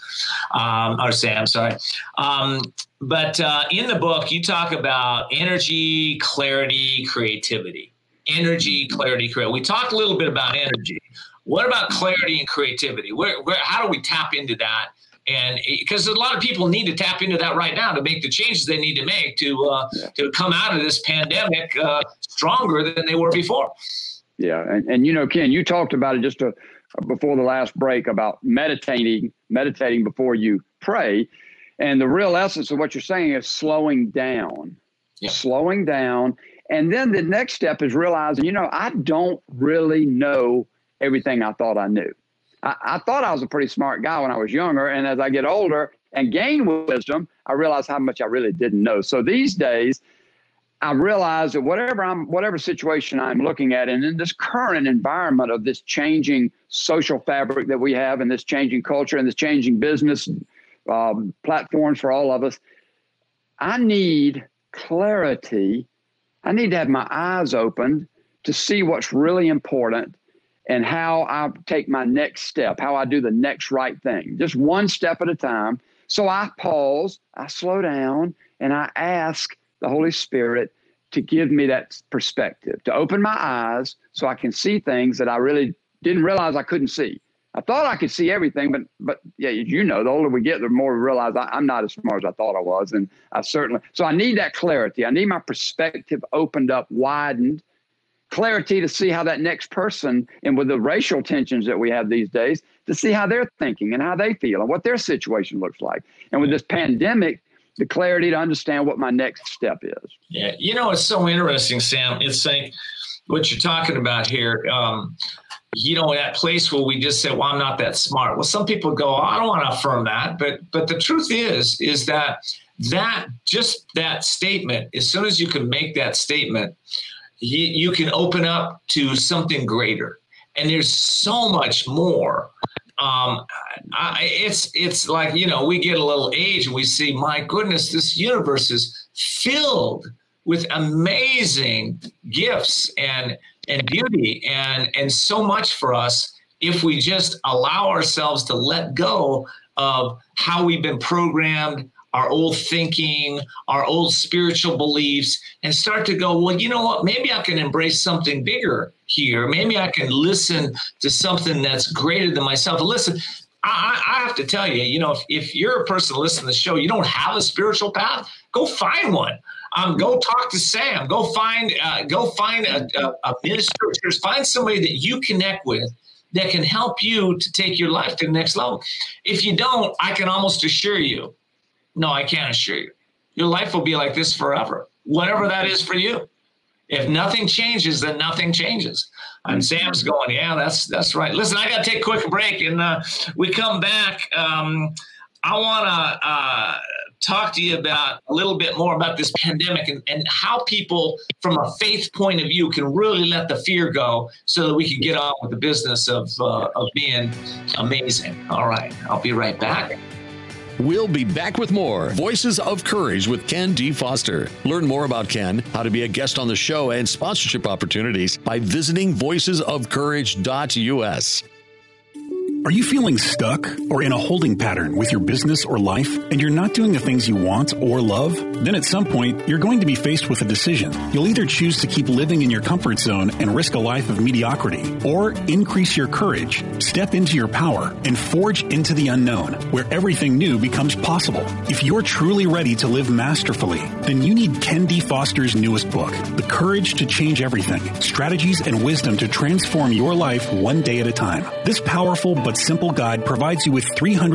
Or Sam, sorry. But in the book, you talk about energy, clarity, creativity. Energy, clarity, creativity. We talked a little bit about energy. What about clarity and creativity? How do we tap into that? And because a lot of people need to tap into that right now to make the changes they need to make to come out of this pandemic stronger than they were before. Yeah. And Ken, you talked about it just a before the last break about meditating before you pray. And the real essence of what you're saying is slowing down, slowing down. And then the next step is realizing, I don't really know everything I thought I knew. I thought I was a pretty smart guy when I was younger. And as I get older and gain wisdom, I realize how much I really didn't know. So these days, I realize that whatever situation I'm looking at, and in this current environment of this changing social fabric that we have, and this changing culture, and this changing business platforms for all of us, I need clarity. I need to have my eyes opened to see what's really important and how I take my next step, how I do the next right thing, just one step at a time. So I pause, I slow down, and I ask the Holy Spirit to give me that perspective, to open my eyes so I can see things that I really didn't realize I couldn't see. I thought I could see everything, but yeah, the older we get, the more we realize I'm not as smart as I thought I was. And so I need that clarity. I need my perspective opened up, widened, clarity to see how that next person, and with the racial tensions that we have these days, to see how they're thinking and how they feel and what their situation looks like. And with this pandemic, the clarity to understand what my next step is. Yeah. It's so interesting, Sam. It's like what you're talking about here. That place where we just say, well, I'm not that smart. Well, some people go, I don't want to affirm that. But the truth is that statement, as soon as you can make that statement, you can open up to something greater. And there's so much more. It's like, we get a little age and we see, my goodness, this universe is filled with amazing gifts and beauty and so much for us if we just allow ourselves to let go of how we've been programmed, our old thinking, our old spiritual beliefs, and start to go, well, you know what, maybe I can embrace something bigger here. Maybe I can listen to something that's greater than myself. And listen, I have to tell you, if you're a person listening to the show, you don't have a spiritual path, go find one. Go talk to Sam. Go find a minister. Find somebody that you connect with that can help you to take your life to the next level. If you don't, I can almost assure you, no, I can't assure you, your life will be like this forever, whatever that is for you. If nothing changes, then nothing changes. And Sam's going, yeah, that's right. Listen, I got to take a quick break, and we come back. I want to talk to you about a little bit more about this pandemic and how people from a faith point of view can really let the fear go so that we can get on with the business of being amazing. All right. I'll be right back. We'll be back with more Voices of Courage with Ken D. Foster. Learn more about Ken, how to be a guest on the show, and sponsorship opportunities by visiting voicesofcourage.us. Are you feeling stuck or in a holding pattern with your business or life, and you're not doing the things you want or love? Then at some point, you're going to be faced with a decision. You'll either choose to keep living in your comfort zone and risk a life of mediocrity, or increase your courage, step into your power, and forge into the unknown, where everything new becomes possible. If you're truly ready to live masterfully, then you need Ken D. Foster's newest book, The Courage to Change Everything, Strategies and Wisdom to Transform Your Life One Day at a Time. This powerful but simple guide provides you with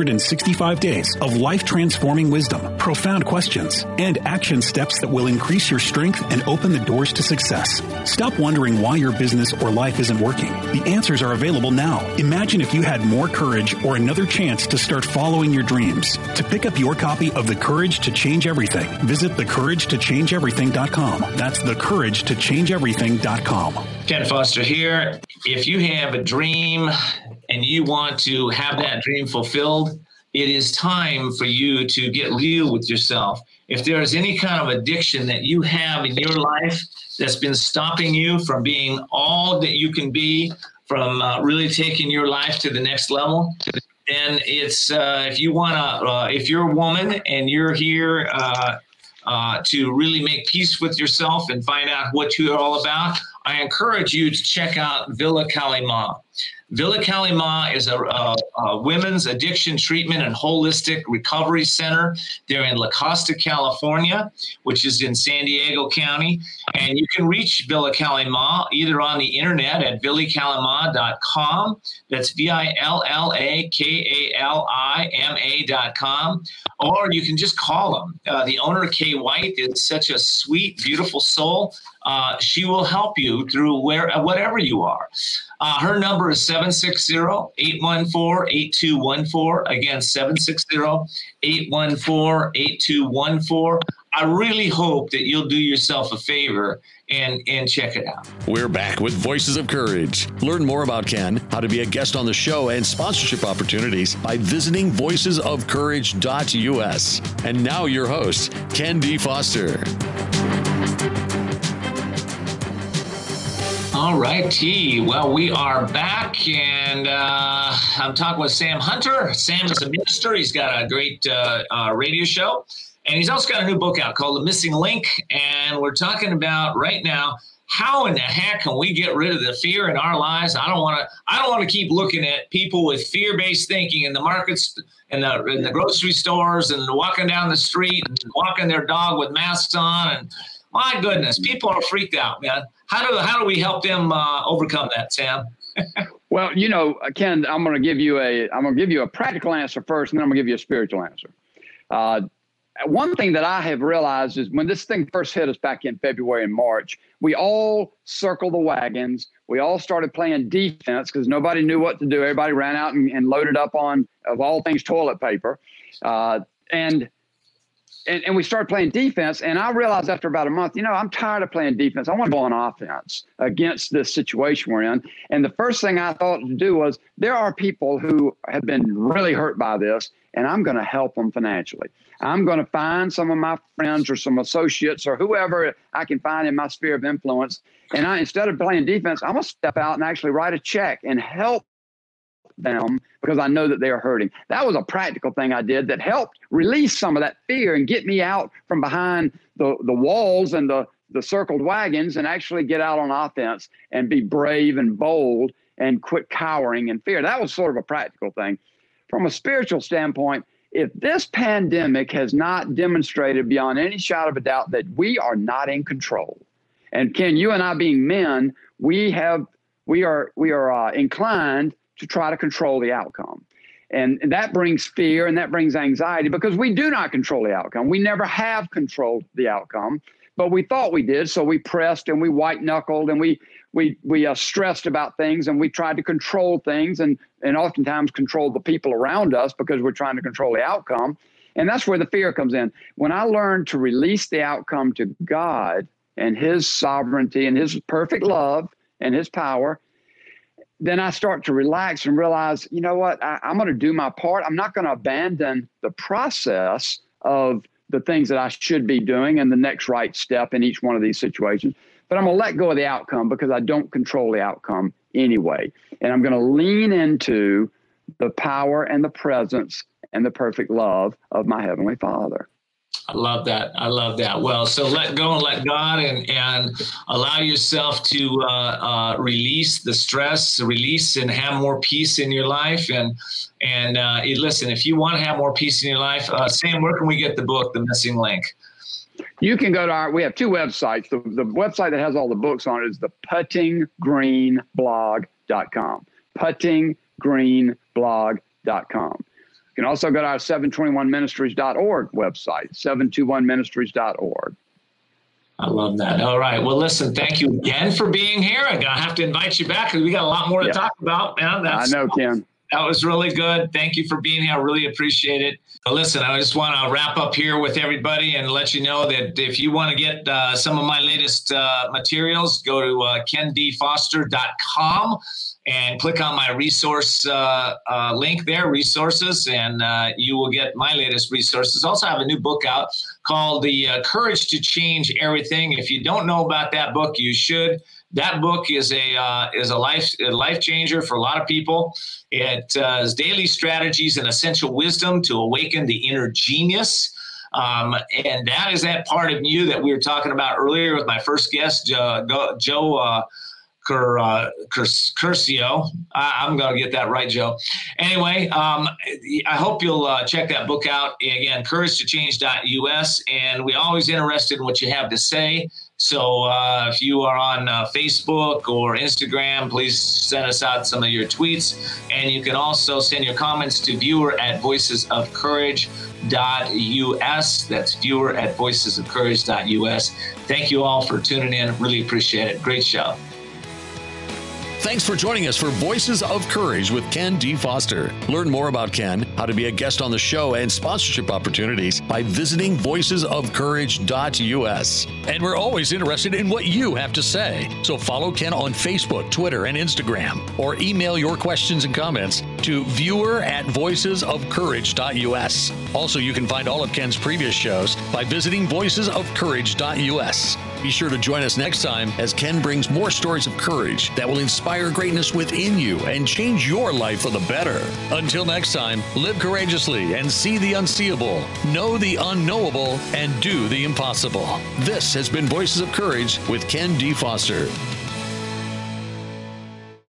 365 days of life-transforming wisdom, profound questions, and action steps that will increase your strength and open the doors to success. Stop wondering why your business or life isn't working. The answers are available now. Imagine if you had more courage or another chance to start following your dreams. To pick up your copy of The Courage to Change Everything, visit thecouragetochangeeverything.com. That's thecouragetochangeeverything.com. Ken Foster here. If you have a dream and you want to have that dream fulfilled, it is time for you to get real with yourself. If there is any kind of addiction that you have in your life that's been stopping you from being all that you can be, from really taking your life to the next level, then it's if you're a woman and you're here to really make peace with yourself and find out what you're all about, I encourage you to check out Villa Kalima. Villa Kalima is a women's addiction treatment and holistic recovery center. They're in La Costa, California, which is in San Diego County. And you can reach Villa Kalima either on the internet at villakalima.com. That's VILLAKALIMA.com. Or you can just call them. The owner, Kay White, is such a sweet, beautiful soul. She will help you through whatever you are. Her number is 760-814-8214. Again, 760-814-8214. I really hope that you'll do yourself a favor and check it out. We're back with Voices of Courage. Learn more about Ken, how to be a guest on the show, and sponsorship opportunities by visiting voicesofcourage.us. And now your host, Ken D. Foster. All right, T. Well, we are back, and I'm talking with Sam Hunter. Sam is a minister. He's got a great radio show, and he's also got a new book out called The Missing Link. And we're talking about right now, how in the heck can we get rid of the fear in our lives? I don't want to keep looking at people with fear-based thinking in the markets, in the grocery stores, and walking down the street and walking their dog with masks on. And my goodness, people are freaked out, man. How do we help them overcome that, Sam? Well, Ken, I'm going to give you a practical answer first, and then I'm going to give you a spiritual answer. One thing that I have realized is when this thing first hit us back in February and March, we all circled the wagons. We all started playing defense because nobody knew what to do. Everybody ran out and loaded up on, of all things, toilet paper. And we started playing defense, and I realized after about a month, I'm tired of playing defense. I want to go on offense against this situation we're in. And the first thing I thought to do was there are people who have been really hurt by this, and I'm going to help them financially. I'm going to find some of my friends or some associates or whoever I can find in my sphere of influence, and instead of playing defense, I'm going to step out and actually write a check and help them because I know that they are hurting. That was a practical thing I did that helped release some of that fear and get me out from behind the walls and the circled wagons and actually get out on offense and be brave and bold and quit cowering in fear. That was sort of a practical thing. From a spiritual standpoint, if this pandemic has not demonstrated beyond any shadow of a doubt that we are not in control, and Ken, you and I being men, we are inclined to try to control the outcome. And that brings fear and that brings anxiety because we do not control the outcome. We never have controlled the outcome, but we thought we did. So we pressed and we white knuckled and we stressed about things and we tried to control things and oftentimes control the people around us because we're trying to control the outcome. And that's where the fear comes in. When I learned to release the outcome to God and his sovereignty and his perfect love and his power, then I start to relax and realize, you know what, I'm going to do my part. I'm not going to abandon the process of the things that I should be doing and the next right step in each one of these situations. But I'm going to let go of the outcome because I don't control the outcome anyway. And I'm going to lean into the power and the presence and the perfect love of my Heavenly Father. I love that. I love that. Well, so let go and let God and allow yourself to release the stress, release and have more peace in your life. And listen, if you want to have more peace in your life, Sam, where can we get the book, The Missing Link? You can go to we have two websites. The website that has all the books on it is the puttinggreenblog.com. puttinggreenblog.com. You can also go to our 721ministries.org website, 721ministries.org. I love that. All right. Well, listen, thank you again for being here. I'm going to have to invite you back because we got a lot more to talk about, man. I know, Ken. That was really good. Thank you for being here. I really appreciate it. But listen, I just want to wrap up here with everybody and let you know that if you want to get some of my latest materials, go to kendfoster.com and click on my resource link there, resources, and you will get my latest resources. Also, I have a new book out called The Courage to Change Everything. If you don't know about that book, you should. That book is a life changer for a lot of people. It is daily strategies and essential wisdom to awaken the inner genius. And that is that part of you that we were talking about earlier with my first guest, Joe Curcio. I'm going to get that right, Joe. Anyway, I hope you'll check that book out. Again, couragetochange.us. And we're always interested in what you have to say. So if you are on Facebook or Instagram, please send us out some of your tweets. And you can also send your comments to viewer@voicesofcourage.us. That's viewer@voicesofcourage.us. Thank you all for tuning in. Really appreciate it. Great show. Thanks for joining us for Voices of Courage with Ken D. Foster. Learn more about Ken, how to be a guest on the show, and sponsorship opportunities by visiting voicesofcourage.us. And we're always interested in what you have to say. So follow Ken on Facebook, Twitter, and Instagram, or email your questions and comments to viewer@voicesofcourage.us. Also, you can find all of Ken's previous shows by visiting voicesofcourage.us. Be sure to join us next time as Ken brings more stories of courage that will inspire greatness within you and change your life for the better. Until next time, live courageously and see the unseeable, know the unknowable, and do the impossible. This has been Voices of Courage with Ken D. Foster.